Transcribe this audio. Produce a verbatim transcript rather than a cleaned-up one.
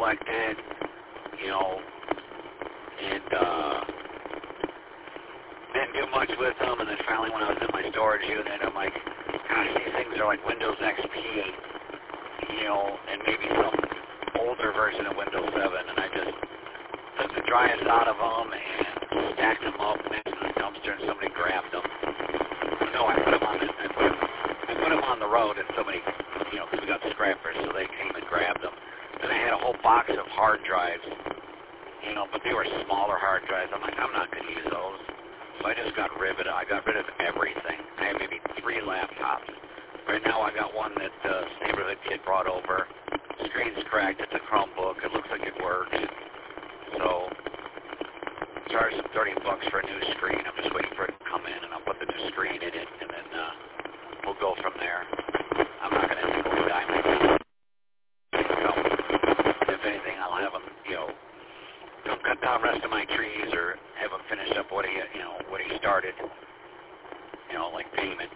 collected, you know, and uh, didn't do much with them. And then finally, when I was in my storage unit, I'm like, gosh, these things are like Windows X P, you know, and maybe some older version of Windows seven. And I just took the drives out of them and stacked them up next to the dumpster, and somebody grabbed them. No, I put them on the, I put them, I put them on the road, and somebody, you know, because we got scrappers, so they came and grabbed them. Then I had a whole box of hard drives, you know, but they were smaller hard drives. I'm like, I'm not going to use those. So I just got rid of it. I got rid of everything. I have maybe three laptops. Right now I got one that uh, neighborhood kid brought over. Screen's cracked. It's a Chromebook. It looks like it works. So charge them thirty bucks for a new screen. I'm just waiting for it to come in, and I'll put the new screen in it, and then uh, we'll go from there. I'm not going to go die myself. If anything, I'll have him, you know, don't cut down the rest of my trees or have him finish up what he, you know, what he started, you know, like payment.